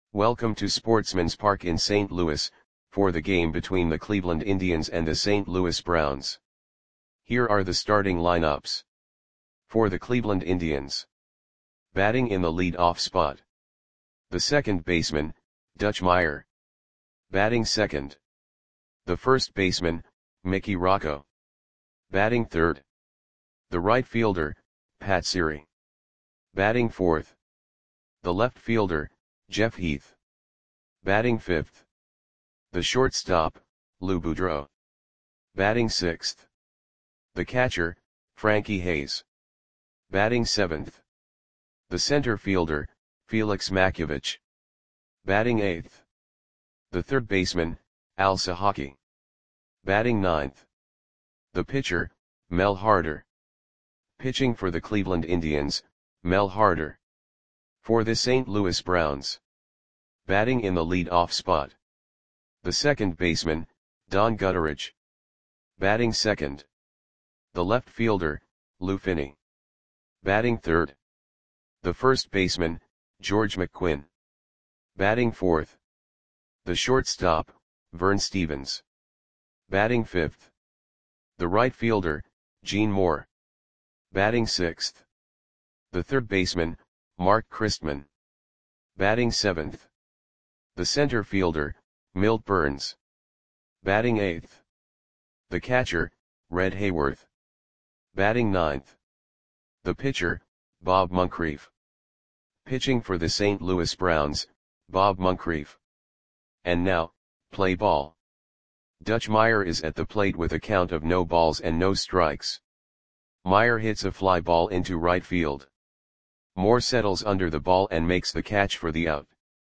Welcome to Sportsman's Park in St. Louis, for the game between the Cleveland Indians and the St. Louis Browns. Here are the starting lineups. For the Cleveland Indians. Batting in the lead-off spot. The second baseman, Dutch Meyer. Batting second. The first baseman, Mickey Rocco. Batting third. The right fielder, Pat Siri. Batting fourth. The left fielder, Jeff Heath. Batting fifth. The shortstop, Lou Boudreau. Batting sixth. The catcher, Frankie Hayes. Batting seventh. The center fielder, Felix Makiewicz. Batting eighth. The third baseman, Al Sahaki. Batting ninth. The pitcher, Mel Harder. Pitching for the Cleveland Indians, Mel Harder. For the St. Louis Browns. Batting in the lead-off spot. The second baseman, Don Gutteridge. Batting second. The left fielder, Lou Finney. Batting third. The first baseman, George McQuinn. Batting fourth. The shortstop, Vern Stephens. Batting fifth. The right fielder, Gene Moore. Batting sixth. The third baseman, Mark Christman. Batting seventh. The center fielder, Milt Burns. Batting eighth. The catcher, Red Hayworth. Batting ninth. The pitcher, Bob Moncrief. Pitching for the St. Louis Browns, Bob Moncrief. And now, play ball. Dutch Meyer is at the plate with a count of no balls and no strikes. Meyer hits a fly ball into right field. Moore settles under the ball and makes the catch for the out.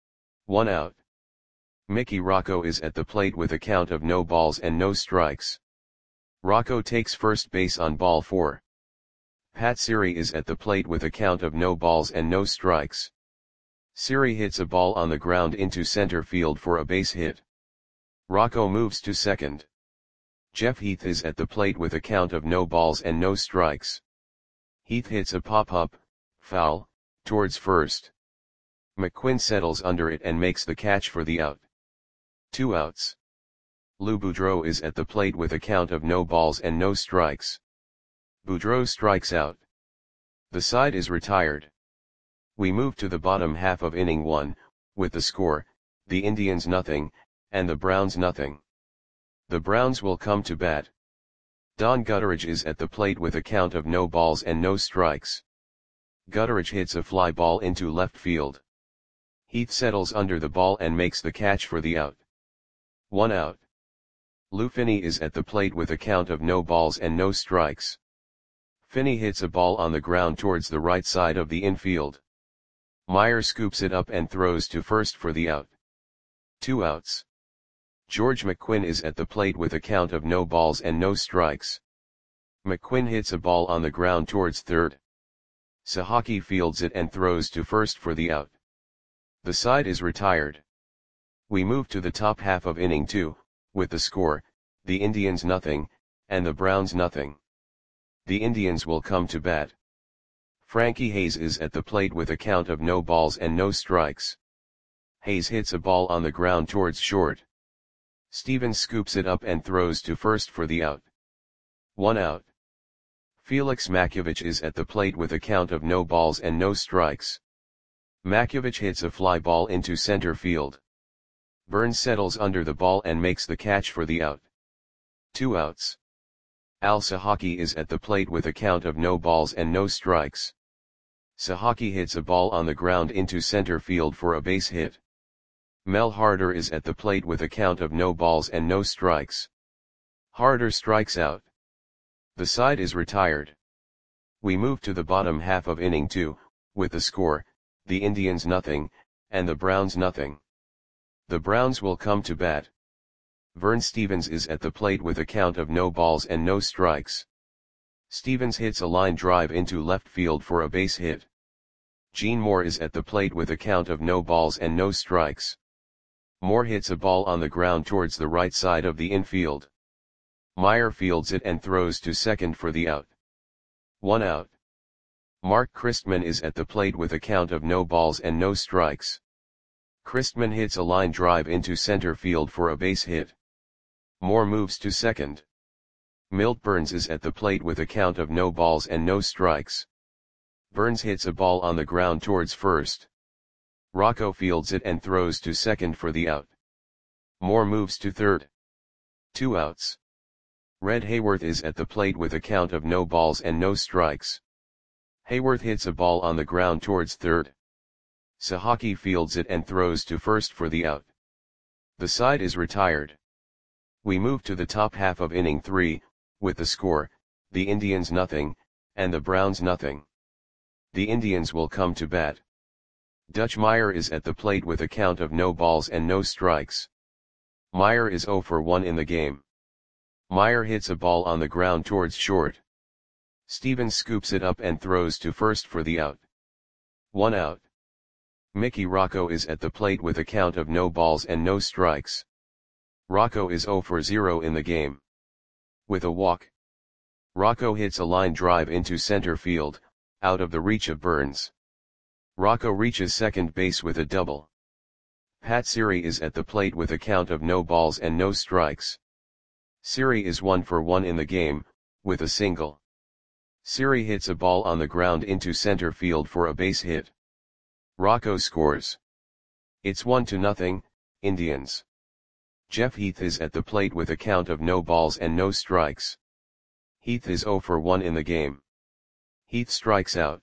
1 out. Mickey Rocco is at the plate with a count of no balls and no strikes. Rocco takes first base on ball 4. Pat Siri is at the plate with a count of no balls and no strikes. Siri hits a ball on the ground into center field for a base hit. Rocco moves to second. Jeff Heath is at the plate with a count of no balls and no strikes. Heath hits a pop-up, foul, towards first. McQuinn settles under it and makes the catch for the out. 2 outs. Lou Boudreau is at the plate with a count of no balls and no strikes. Boudreau strikes out. The side is retired. We move to the bottom half of inning 1, with the score, the Indians nothing, and the Browns nothing. The Browns will come to bat. Don Gutteridge is at the plate with a count of no balls and no strikes. Gutteridge hits a fly ball into left field. Heath settles under the ball and makes the catch for the out. 1 out. Lou Finney is at the plate with a count of no balls and no strikes. Finney hits a ball on the ground towards the right side of the infield. Meyer scoops it up and throws to first for the out. 2 outs. George McQuinn is at the plate with a count of no balls and no strikes. McQuinn hits a ball on the ground towards third. Sahaki fields it and throws to first for the out. The side is retired. We move to the top half of inning 2, with the score, the Indians nothing, and the Browns nothing. The Indians will come to bat. Frankie Hayes is at the plate with a count of no balls and no strikes. Hayes hits a ball on the ground towards short. Stephens scoops it up and throws to first for the out. 1 out. Felix Makiewicz is at the plate with a count of no balls and no strikes. Makiewicz hits a fly ball into center field. Burns settles under the ball and makes the catch for the out. 2 outs. Al Sahaki is at the plate with a count of no balls and no strikes. Sahaki hits a ball on the ground into center field for a base hit. Mel Harder is at the plate with a count of no balls and no strikes. Harder strikes out. The side is retired. We move to the bottom half of inning 2, with the score, the Indians nothing, and the Browns nothing. The Browns will come to bat. Vern Stephens is at the plate with a count of no balls and no strikes. Stephens hits a line drive into left field for a base hit. Gene Moore is at the plate with a count of no balls and no strikes. Moore hits a ball on the ground towards the right side of the infield. Meyer fields it and throws to second for the out. 1 out. Mark Christman is at the plate with a count of no balls and no strikes. Christman hits a line drive into center field for a base hit. Moore moves to second. Milt Burns is at the plate with a count of no balls and no strikes. Burns hits a ball on the ground towards first. Rocco fields it and throws to second for the out. Moore moves to third. 2 outs. Red Hayworth is at the plate with a count of no balls and no strikes. Hayworth hits a ball on the ground towards third. Sahaki fields it and throws to first for the out. The side is retired. We move to the top half of inning 3, with the score, the Indians nothing, and the Browns nothing. The Indians will come to bat. Dutch Meyer is at the plate with a count of no balls and no strikes. Meyer is 0 for 1 in the game. Meyer hits a ball on the ground towards short. Stevens scoops it up and throws to first for the out. 1 out. Mickey Rocco is at the plate with a count of no balls and no strikes. Rocco is 0 for 0 in the game. With a walk. Rocco hits a line drive into center field, out of the reach of Burns. Rocco reaches second base with a double. Pat Siri is at the plate with a count of no balls and no strikes. Siri is 1 for 1 in the game, with a single. Siri hits a ball on the ground into center field for a base hit. Rocco scores. It's 1-0, Indians. Jeff Heath is at the plate with a count of no balls and no strikes. Heath is 0 for 1 in the game. Heath strikes out.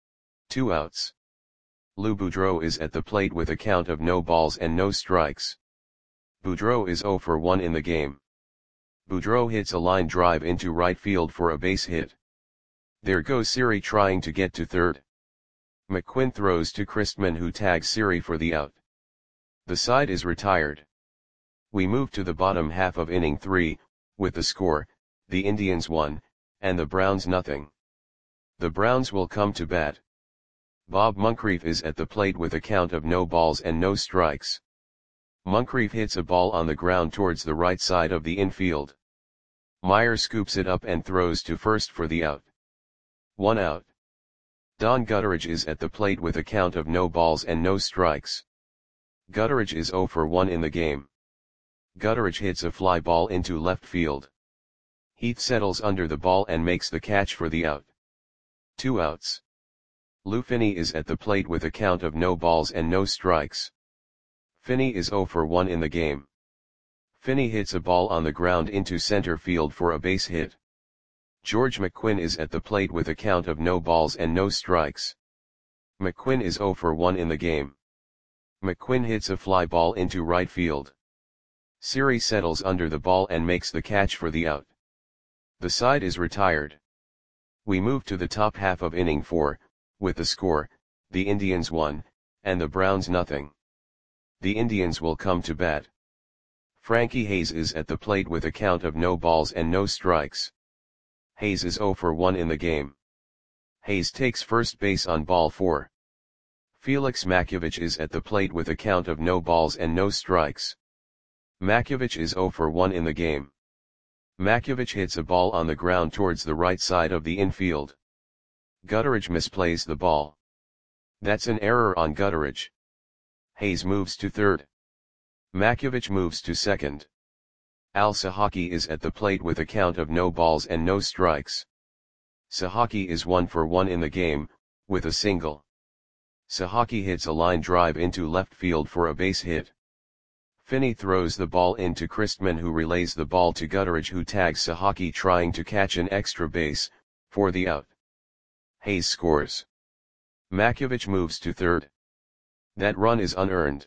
2 outs. Lou Boudreau is at the plate with a count of no balls and no strikes. Boudreau is 0 for 1 in the game. Boudreau hits a line drive into right field for a base hit. There goes Siri trying to get to third. McQuinn throws to Christman, who tags Siri for the out. The side is retired. We move to the bottom half of inning 3, with the score, the Indians 1, and the Browns nothing. The Browns will come to bat. Bob Moncrief is at the plate with a count of no balls and no strikes. Moncrief hits a ball on the ground towards the right side of the infield. Meyer scoops it up and throws to first for the out. 1 out. Don Gutteridge is at the plate with a count of no balls and no strikes. Gutteridge is 0 for 1 in the game. Gutteridge hits a fly ball into left field. Heath settles under the ball and makes the catch for the out. 2 outs. Lou Finney is at the plate with a count of no balls and no strikes. Finney is 0 for 1 in the game. Finney hits a ball on the ground into center field for a base hit. George McQuinn is at the plate with a count of no balls and no strikes. McQuinn is 0 for 1 in the game. McQuinn hits a fly ball into right field. Siri settles under the ball and makes the catch for the out. The side is retired. We move to the top half of inning 4, with the score, the Indians 1, and the Browns nothing. The Indians will come to bat. Frankie Hayes is at the plate with a count of no balls and no strikes. Hayes is 0 for 1 in the game. Hayes takes first base on ball 4. Felix Makiewicz is at the plate with a count of no balls and no strikes. Makiewicz is 0 for 1 in the game. Makiewicz hits a ball on the ground towards the right side of the infield. Gutteridge misplays the ball. That's an error on Gutteridge. Hayes moves to third. Makiewicz moves to second. Al Sahaki is at the plate with a count of no balls and no strikes. Sahaki is 1 for 1 in the game, with a single. Sahaki hits a line drive into left field for a base hit. Finney throws the ball into Christman, who relays the ball to Gutteridge, who tags Sahaki trying to catch an extra base, for the out. Hayes scores. Makiewicz moves to third. That run is unearned.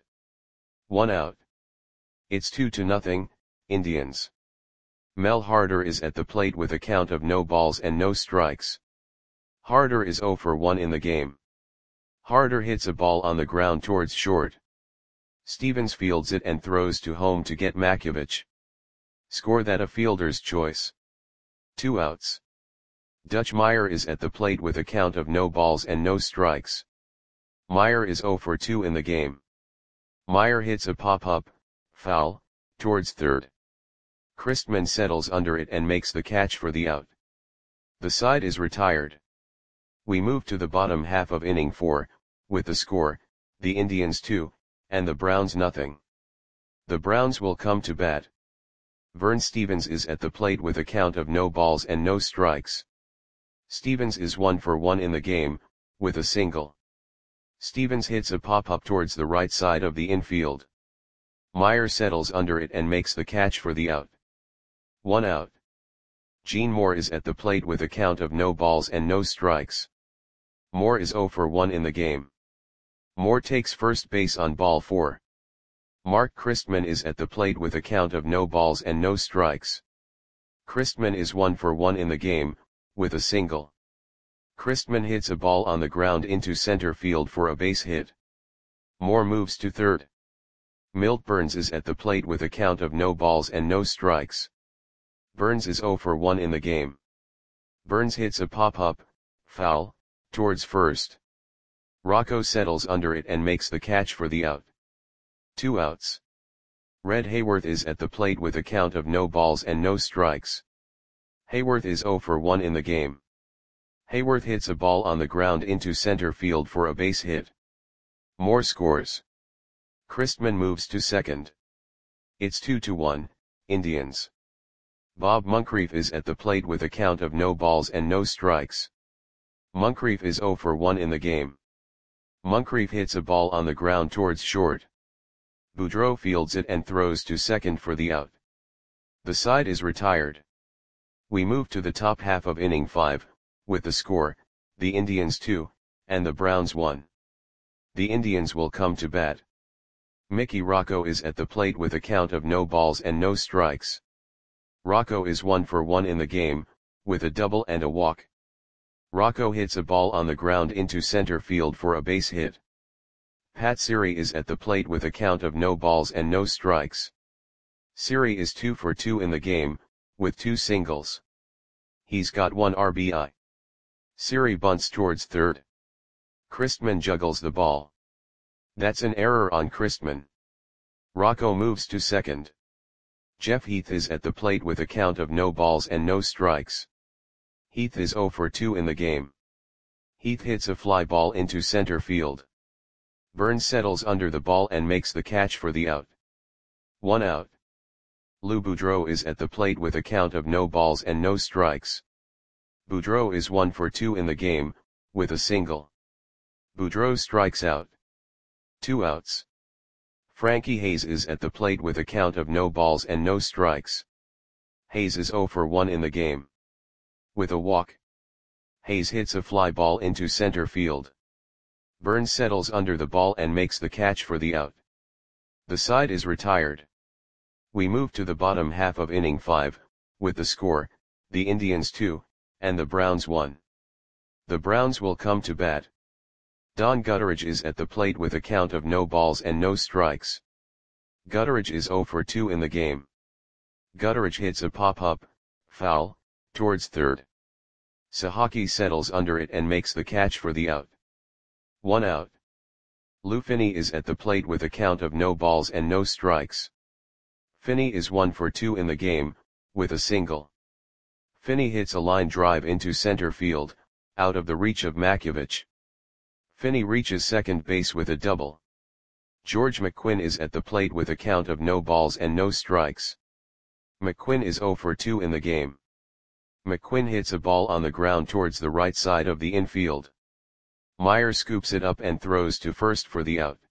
1 out. It's 2-0, Indians. Mel Harder is at the plate with a count of no balls and no strikes. Harder is 0 for 1 in the game. Harder hits a ball on the ground towards short. Stevens fields it and throws to home to get Makiewicz. Score that a fielder's choice. 2 outs. Dutch Meyer is at the plate with a count of no balls and no strikes. Meyer is 0 for 2 in the game. Meyer hits a pop-up, foul, towards third. Christman settles under it and makes the catch for the out. The side is retired. We move to the bottom half of inning 4, with the score, the Indians 2, and the Browns nothing. The Browns will come to bat. Vern Stephens is at the plate with a count of no balls and no strikes. Stephens is 1 for 1 in the game, with a single. Stephens hits a pop-up towards the right side of the infield. Meyer settles under it and makes the catch for the out. 1 out. Gene Moore is at the plate with a count of no balls and no strikes. Moore is 0 for 1 in the game. Moore takes first base on ball 4. Mark Christman is at the plate with a count of no balls and no strikes. Christman is 1 for 1 in the game, with a single. Christman hits a ball on the ground into center field for a base hit. Moore moves to third. Milt Burns is at the plate with a count of no balls and no strikes. Burns is 0 for 1 in the game. Burns hits a pop-up, foul, towards first. Rocco settles under it and makes the catch for the out. 2 outs. Red Hayworth is at the plate with a count of no balls and no strikes. Hayworth is 0 for 1 in the game. Hayworth hits a ball on the ground into center field for a base hit. Moore scores. Christman moves to second. It's 2-1, Indians. Bob Moncrief is at the plate with a count of no balls and no strikes. Moncrief is 0 for 1 in the game. Moncrief hits a ball on the ground towards short. Boudreau fields it and throws to second for the out. The side is retired. We move to the top half of inning 5, with the score, the Indians 2, and the Browns 1. The Indians will come to bat. Mickey Rocco is at the plate with a count of no balls and no strikes. Rocco is 1 for 1 in the game, with a double and a walk. Rocco hits a ball on the ground into center field for a base hit. Pat Siri is at the plate with a count of no balls and no strikes. Siri is 2 for 2 in the game, with 2 singles. He's got 1 RBI. Siri bunts towards third. Christman juggles the ball. That's an error on Christman. Rocco moves to second. Jeff Heath is at the plate with a count of no balls and no strikes. Heath is 0 for 2 in the game. Heath hits a fly ball into center field. Burns settles under the ball and makes the catch for the out. 1 out. Lou Boudreau is at the plate with a count of no balls and no strikes. Boudreau is 1 for 2 in the game, with a single. Boudreau strikes out. 2 outs. Frankie Hayes is at the plate with a count of no balls and no strikes. Hayes is 0 for 1 in the game. With a walk. Hayes hits a fly ball into center field. Burns settles under the ball and makes the catch for the out. The side is retired. We move to the bottom half of inning 5, with the score, the Indians 2, and the Browns 1. The Browns will come to bat. Don Gutteridge is at the plate with a count of no balls and no strikes. Gutteridge is 0 for 2 in the game. Gutteridge hits a pop-up, foul, towards third. Sahaki settles under it and makes the catch for the out. 1 out. Lou Finney is at the plate with a count of no balls and no strikes. Finney is 1 for 2 in the game, with a single. Finney hits a line drive into center field, out of the reach of Makiewicz. Finney reaches second base with a double. George McQuinn is at the plate with a count of no balls and no strikes. McQuinn is 0 for 2 in the game. McQuinn hits a ball on the ground towards the right side of the infield. Meyer scoops it up and throws to first for the out.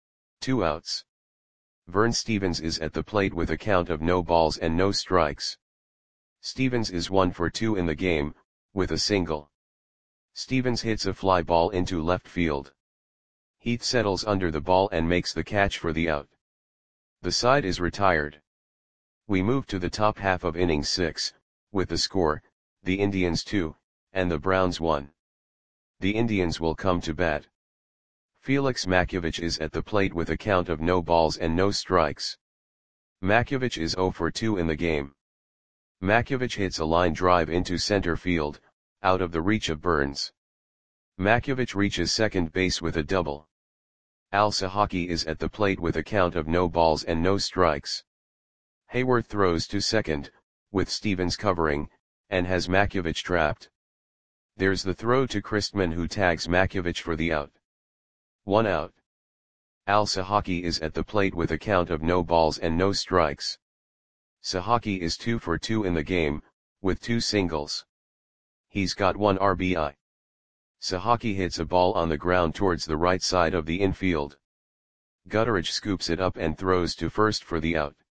2 outs. Vern Stephens is at the plate with a count of no balls and no strikes. Stephens is 1 for 2 in the game, with a single. Stephens hits a fly ball into left field. Heath settles under the ball and makes the catch for the out. The side is retired. We move to the top half of inning 6, with the score, the Indians 2, and the Browns 1. The Indians will come to bat. Felix Makiewicz is at the plate with a count of no balls and no strikes. Makiewicz is 0 for 2 in the game. Makiewicz hits a line drive into center field, out of the reach of Burns. Makiewicz reaches second base with a double. Al Sahaki is at the plate with a count of no balls and no strikes. Hayworth throws to second, with Stephens covering, and has Makiewicz trapped. There's the throw to Christman who tags Makiewicz for the out. 1 out. Al-Sahaki is at the plate with a count of no balls and no strikes. Sahaki is 2 for 2 in the game, with 2 singles. He's got 1 RBI. Sahaki hits a ball on the ground towards the right side of the infield. Gutteridge scoops it up and throws to first for the out.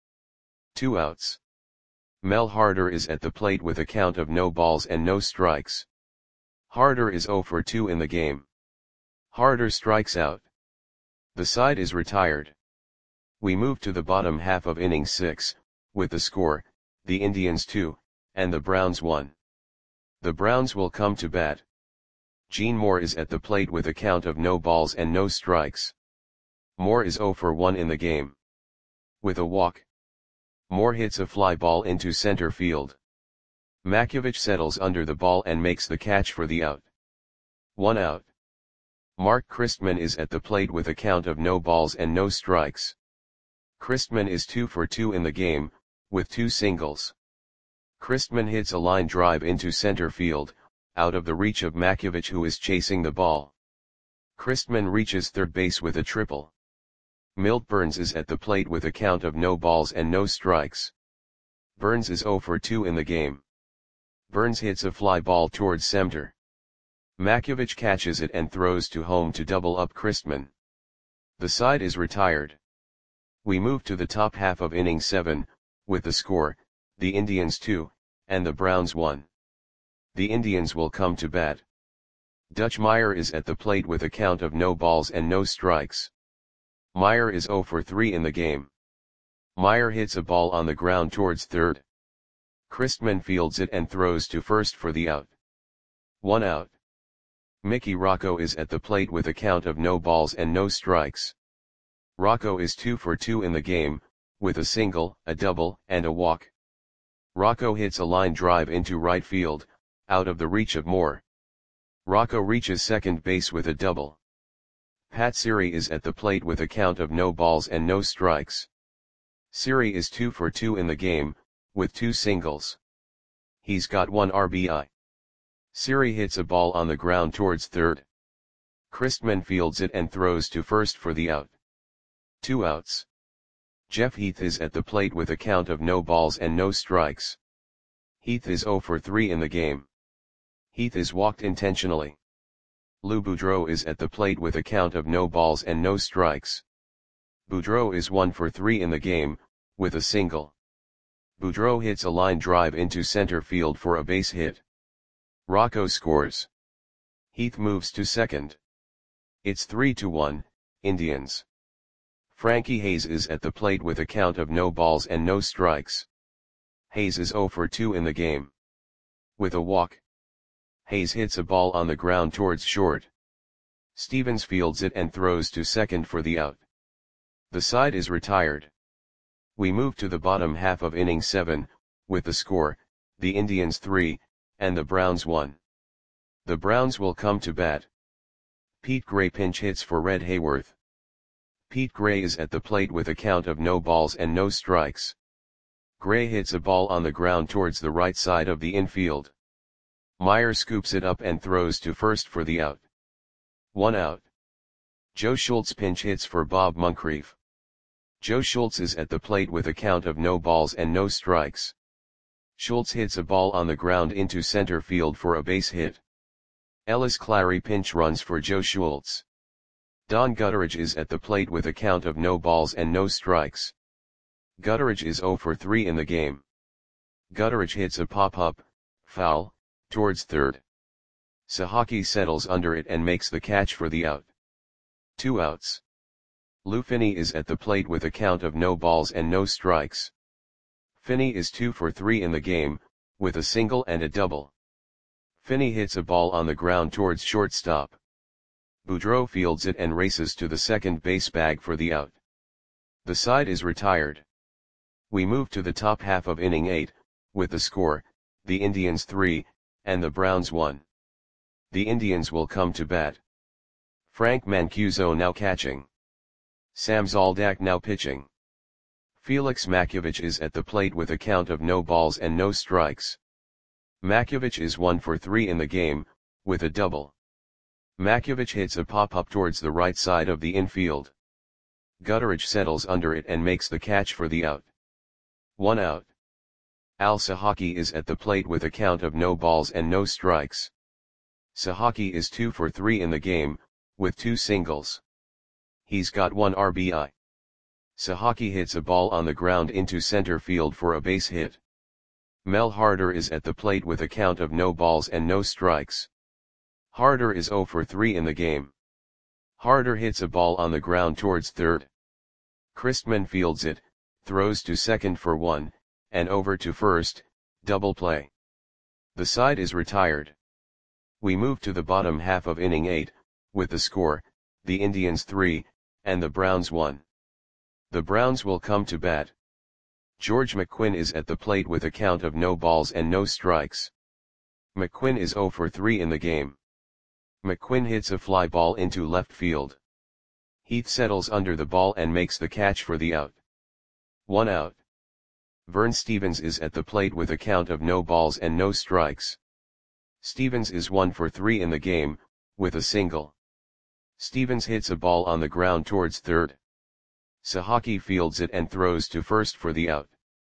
2 outs. Mel Harder is at the plate with a count of no balls and no strikes. Harder is 0 for 2 in the game. Harder strikes out. The side is retired. We move to the bottom half of inning 6, with the score, the Indians 2, and the Browns 1. The Browns will come to bat. Gene Moore is at the plate with a count of no balls and no strikes. Moore is 0 for 1 in the game. With a walk, Moore hits a fly ball into center field. Makiewicz settles under the ball and makes the catch for the out. 1 out. Mark Christman is at the plate with a count of no balls and no strikes. Christman is 2 for 2 in the game, with 2 singles. Christman hits a line drive into center field, out of the reach of Makiewicz, who is chasing the ball. Christman reaches third base with a triple. Milt Burns is at the plate with a count of no balls and no strikes. Burns is 0 for 2 in the game. Burns hits a fly ball towards center. Makiewicz catches it and throws to home to double up Christman. The side is retired. We move to the top half of inning 7, with the score, the Indians 2, and the Browns 1. The Indians will come to bat. Dutch Meyer is at the plate with a count of no balls and no strikes. Meyer is 0 for 3 in the game. Meyer hits a ball on the ground towards third. Christman fields it and throws to first for the out. 1 out. Mickey Rocco is at the plate with a count of no balls and no strikes. Rocco is 2 for 2 in the game, with a single, a double, and a walk. Rocco hits a line drive into right field, out of the reach of Moore. Rocco reaches second base with a double. Pat Siri is at the plate with a count of no balls and no strikes. Siri is 2 for 2 in the game, with 2 singles. He's got 1 RBI. Siri hits a ball on the ground towards third. Christman fields it and throws to first for the out. 2 outs. Jeff Heath is at the plate with a count of no balls and no strikes. Heath is 0 for 3 in the game. Heath is walked intentionally. Lou Boudreau is at the plate with a count of no balls and no strikes. Boudreau is 1 for 3 in the game, with a single. Boudreau hits a line drive into center field for a base hit. Rocco scores. Heath moves to second. It's 3-1, Indians. Frankie Hayes is at the plate with a count of no balls and no strikes. Hayes is 0 for 2 in the game. With a walk, Hayes hits a ball on the ground towards short. Stevens fields it and throws to second for the out. The side is retired. We move to the bottom half of inning 7, with the score, the Indians 3, and the Browns 1. The Browns will come to bat. Pete Gray pinch hits for Red Hayworth. Pete Gray is at the plate with a count of no balls and no strikes. Gray hits a ball on the ground towards the right side of the infield. Meyer scoops it up and throws to first for the out. 1 out. Joe Schultz pinch hits for Bob Moncrief. Joe Schultz is at the plate with a count of no balls and no strikes. Schultz hits a ball on the ground into center field for a base hit. Ellis Clary pinch runs for Joe Schultz. Don Gutteridge is at the plate with a count of no balls and no strikes. Gutteridge is 0 for 3 in the game. Gutteridge hits a pop-up, foul, towards third. Sahaki settles under it and makes the catch for the out. 2 outs. Lou Finney is at the plate with a count of no balls and no strikes. Finney is 2 for 3 in the game, with a single and a double. Finney hits a ball on the ground towards shortstop. Boudreau fields it and races to the second base bag for the out. The side is retired. We move to the top half of inning 8, with the score, the Indians 3, and the Browns 1. The Indians will come to bat. Frank Mancuso now catching. Sam Zoldak now pitching. Felix Makiewicz is at the plate with a count of no balls and no strikes. Makiewicz is 1 for 3 in the game, with a double. Makiewicz hits a pop-up towards the right side of the infield. Gutteridge settles under it and makes the catch for the out. 1 out. Al Sahaki is at the plate with a count of no balls and no strikes. Sahaki is 2 for 3 in the game, with 2 singles. He's got 1 RBI. Sahaki hits a ball on the ground into center field for a base hit. Mel Harder is at the plate with a count of no balls and no strikes. Harder is 0 for 3 in the game. Harder hits a ball on the ground towards third. Christman fields it, throws to second for 1, and over to first, double play. The side is retired. We move to the bottom half of inning 8, with the score, the Indians 3, and the Browns 1. The Browns will come to bat. George McQuinn is at the plate with a count of no balls and no strikes. McQuinn is 0 for 3 in the game. McQuinn hits a fly ball into left field. Heath settles under the ball and makes the catch for the out. 1 out. Vern Stevens is at the plate with a count of no balls and no strikes. Stevens is 1 for 3 in the game, with a single. Stevens hits a ball on the ground towards third. Sahaki fields it and throws to first for the out.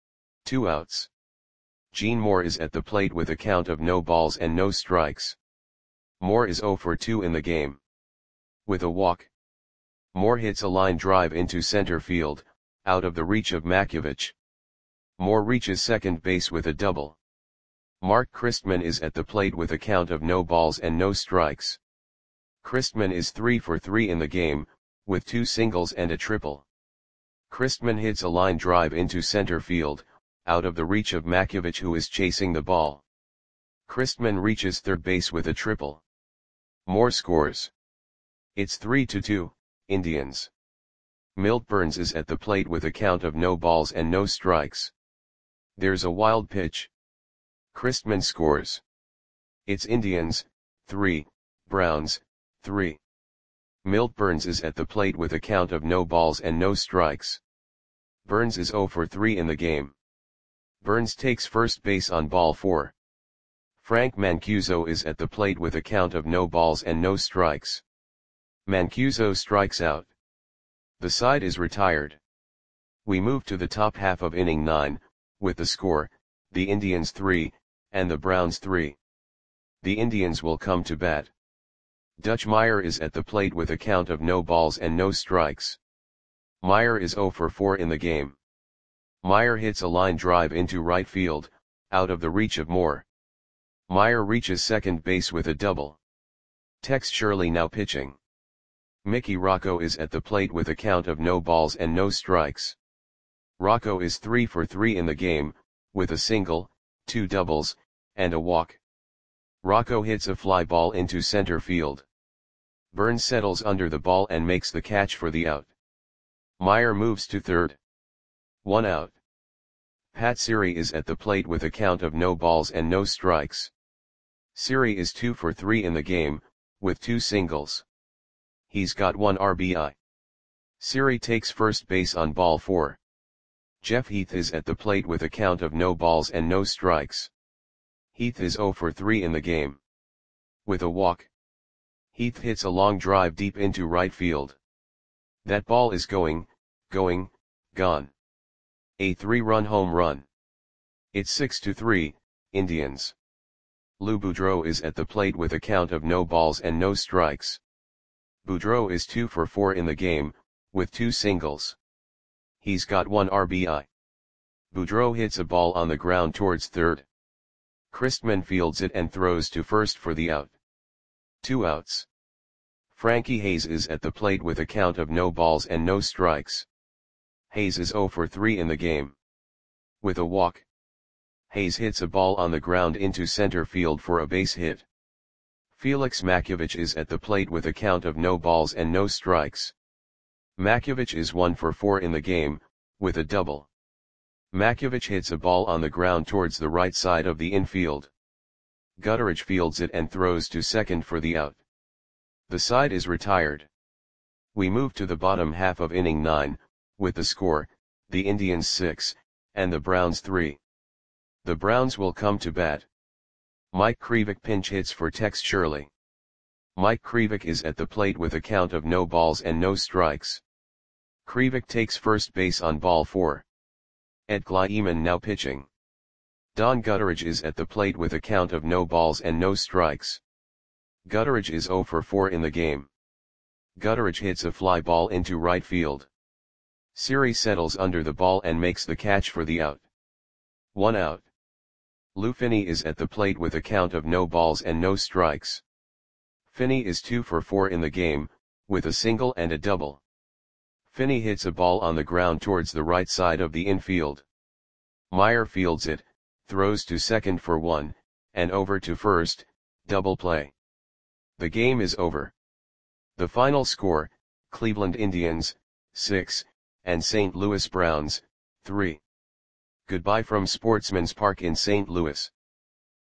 2 outs. Gene Moore is at the plate with a count of no balls and no strikes. Moore is 0 for 2 in the game. With a walk. Moore hits a line drive into center field, out of the reach of Makiewicz. Moore reaches second base with a double. Mark Christman is at the plate with a count of no balls and no strikes. Christman is 3 for 3 in the game, with 2 singles and a triple. Christman hits a line drive into center field, out of the reach of Makiewicz, who is chasing the ball. Christman reaches third base with a triple. Moore scores. It's 3-2, Indians. Milt Burns is at the plate with a count of no balls and no strikes. There's a wild pitch. Christman scores. It's Indians, 3, Browns, 3. Milt Burns is at the plate with a count of no balls and no strikes. Burns is 0 for 3 in the game. Burns takes first base on ball 4. Frank Mancuso is at the plate with a count of no balls and no strikes. Mancuso strikes out. The side is retired. We move to the top half of inning 9, with the score, the Indians 3, and the Browns 3. The Indians will come to bat. Dutch Meyer is at the plate with a count of no balls and no strikes. Meyer is 0 for 4 in the game. Meyer hits a line drive into right field, out of the reach of Moore. Meyer reaches second base with a double. Tex Shirley now pitching. Mickey Rocco is at the plate with a count of no balls and no strikes. Rocco is 3 for 3 in the game, with a single, 2 doubles, and a walk. Rocco hits a fly ball into center field. Burns settles under the ball and makes the catch for the out. Meyer moves to third. 1 out. Pat Siri is at the plate with a count of no balls and no strikes. Siri is 2 for 3 in the game, with 2 singles. He's got 1 RBI. Siri takes first base on ball 4. Jeff Heath is at the plate with a count of no balls and no strikes. Heath is 0 for 3 in the game. With a walk. Heath hits a long drive deep into right field. That ball is going, gone. A 3-run home run. It's 6-3, Indians. Lou Boudreau is at the plate with a count of no balls and no strikes. Boudreau is 2 for 4 in the game, with 2 singles. He's got 1 RBI. Boudreau hits a ball on the ground towards third. Christman fields it and throws to first for the out. 2 outs. Frankie Hayes is at the plate with a count of no balls and no strikes. Hayes is 0 for 3 in the game. With a walk. Hayes hits a ball on the ground into center field for a base hit. Felix Makiewicz is at the plate with a count of no balls and no strikes. Makiewicz is 1 for 4 in the game, with a double. Makiewicz hits a ball on the ground towards the right side of the infield. Gutteridge fields it and throws to second for the out. The side is retired. We move to the bottom half of inning 9, with the score, the Indians 6, and the Browns 3. The Browns will come to bat. Mike Krivik pinch hits for Tex Shirley. Mike Krivik is at the plate with a count of no balls and no strikes. Krivik takes first base on ball 4. Ed Glieman now pitching. Don Gutteridge is at the plate with a count of no balls and no strikes. Gutteridge is 0 for 4 in the game. Gutteridge hits a fly ball into right field. Siri settles under the ball and makes the catch for the out. 1 out. Lou Finney is at the plate with a count of no balls and no strikes. Finney is 2 for 4 in the game, with a single and a double. Finney hits a ball on the ground towards the right side of the infield. Meyer fields it, throws to second for 1, and over to first, double play. The game is over. The final score, Cleveland Indians, 6, and St. Louis Browns, 3. Goodbye from Sportsman's Park in St. Louis.